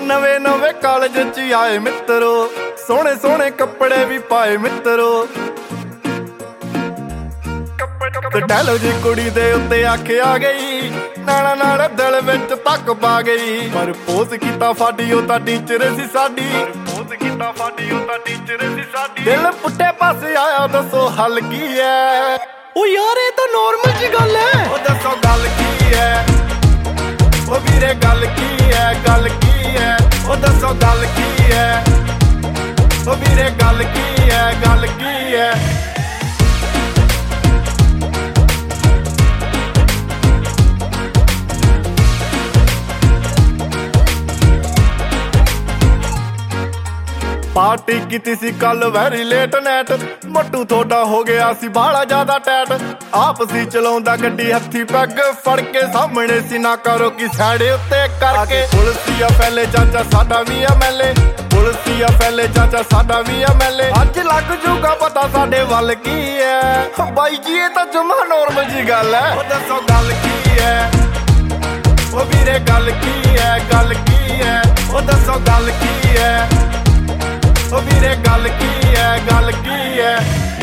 ਨਵੇਂ ਨਵੇਂ ਕਾਲਜ ਚ ਆਏ ਮਿੱਤਰੋ, ਸੋਹਣੇ ਸੋਹਣੇ ਕੱਪੜੇ ਵੀ ਪਾਏ ਮਿੱਤਰੋ। ਤੇ ਡੈਲੋ ਜੀ ਕੁੜੀ ਦੇ ਉੱਤੇ ਆਖਿਆ ਗਈ, ਨਾਲਾ ਨਾਲ ਦਿਲ ਵਿੱਚ ਤੱਕ ਪਾ ਗਈ। ਪਰ ਪੋਜ਼ ਕੀਤਾ ਫਾਡੀ ਉਹ ਤਾਂ ਟੀਚਰ ਸੀ ਸਾਡੀ, ਦਿਲ ਪੁੱਠੇ ਪਾਸੇ ਆਇਆ, ਦੱਸੋ ਹੱਲ ਕੀ ਹੈ? ਉਹ ਯਾਰ ਇਹ ਤਾਂ ਨੋਰਮਲ ਜੀ ਗੱਲ ਹੈ। ਉਹ ਦੱਸੋ ਗੱਲ ਕੀ ਹੈ? ਉਹ ਵੀਰੇ ਗੱਲ ਕੀ ਹੈ? ਗੱਲ ਕੀ ਹੈ? ਉਹ ਦੱਸੋ ਗੱਲ ਕੀ ਹੈ? ਉਹ ਵੀਰੇ ਗੱਲ ਕੀ ਹੈ? ਗੱਲ ਕੀ ਹੈ? ਪਾਰਟੀ ਕੀਤੀ ਸੀ ਕੱਲ ਵੈਰੀ ਲੇਟ ਨਾਈਟ, ਮੱਟੂ ਥੋੜਾ ਹੋ ਗਿਆ ਸੀ ਬਾਹਲਾ ਜ਼ਿਆਦਾ ਟੈਟ। ਆਪ ਸੀ ਚਲਾਉਂਦਾ ਗੱਡੀ ਹੱਥੀ ਪੈਗ ਫੜ ਕੇ, ਸਾਹਮਣੇ ਸੀ ਨਾ ਕਰੋ ਕੀ ਸਾਈਡ ਉੱਤੇ ਕਰਕੇ। ਪੁਲਸੀਆ ਫੈਲੇ ਚਾਚਾ ਸਾਡਾ ਵੀ ਐਮਐਲਏ, ਪੁਲਸੀਆ ਫੈਲੇ ਚਾਚਾ ਸਾਡਾ ਵੀ ਐਮਐਲਏ। ਅੱਜ ਲੱਗ ਜੂਗਾ ਪਤਾ ਸਾਡੇ ਵੱਲ ਕੀ ਹੈ। ਬਾਈ ਜੀ ਇਹ ਤਾਂ ਜਮਾ ਨੋਰਮਲ ਜੀ ਗੱਲ ਹੈ। ਉਹ ਦੱਸੋ ਗੱਲ ਕੀ ਹੈ? ਉਹ ਵੀਰੇ ਗੱਲ ਕੀ ਹੈ? ਗੱਲ ਕੀ ਹੈ? ਉਹ ਦੱਸੋ ਗੱਲ ਕੀ ਹੈ? ਉਹ ਵੀਰੇ ਗੱਲ ਕੀ ਹੈ? ਗੱਲ ਕੀ ਹੈ?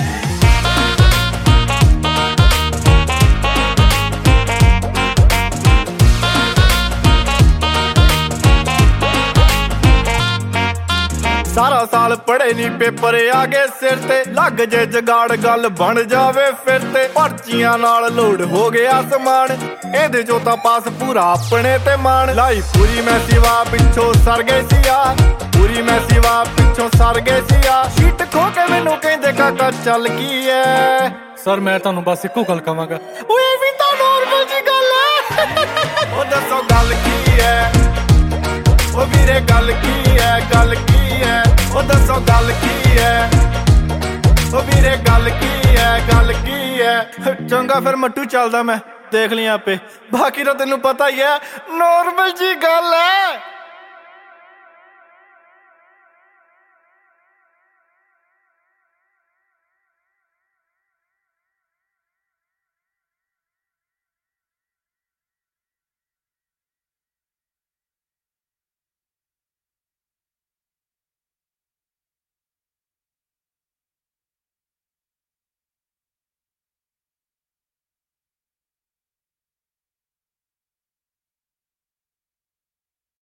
ਸਾਰਾ ਸਾਲ ਪੜ੍ਹੇ ਨੀ ਪੇਪਰ ਆ ਗਏ ਸਿਰ ਤੇ, ਲੱਗ ਜੇ ਜਗਾੜ ਗੱਲ ਬਣ ਜਾਵੇ ਫਿਰ ਤੇ। ਪਰਚੀਆਂ ਨਾਲ ਲੋਡ ਹੋ ਗਿਆ ਸਮਾਨ, ਇਹਦੇ ਚੋਂ ਤਾਂ ਪਾਸ ਪੂਰਾ ਆਪਣੇ ਤੇ ਮਾਣ। ਲਾਈ ਪੂਰੀ ਮੈਂ ਸਿਵਾ ਪਿੱਛੋਂ ਸਰ ਗਏ ਸੀ ਆ, ਪੂਰੀ ਮੈਂ ਸਿਵਾ ਪਿੱਛੋਂ ਸਰ ਗਏ ਸੀ ਆ। ਸ਼ੀਟ ਖੋ ਕੇ ਮੈਨੂੰ ਕਹਿੰਦੇ ਕਾਕਾ ਚੱਲ ਕੀ ਐ? ਸਰ ਮੈਂ ਤੁਹਾਨੂੰ ਬਸ ਇੱਕੋ ਗੱਲ ਕਵਾਂਗਾ, ਓਏ ਵੀ ਤਾਂ ਨੋਰਮਲ ਜੀ ਗੱਲ ਐ। ਉਹ ਦੱਸੋ ਗੱਲ ਕੀ ਐ? ਉਹ ਵੀਰੇ ਗੱਲ ਕੀ ਐ? ਗੱਲ ਕੀ ਐ? ਉਹ ਦੱਸੋ ਗੱਲ ਕੀ ਐ? ਉਹ ਵੀਰੇ ਗੱਲ ਕੀ ਐ? ਗੱਲ ਕੀ ਐ? ਚੰਗਾ ਫਿਰ ਮੱਟੂ ਚੱਲਦਾ ਮੈਂ, ਦੇਖ ਲਈ ਆਪੇ, ਬਾਕੀ ਤਾਂ ਤੈਨੂੰ ਪਤਾ ਹੀ ਐ, ਨੋਰਮਲ ਜੀ ਗੱਲ ਐ।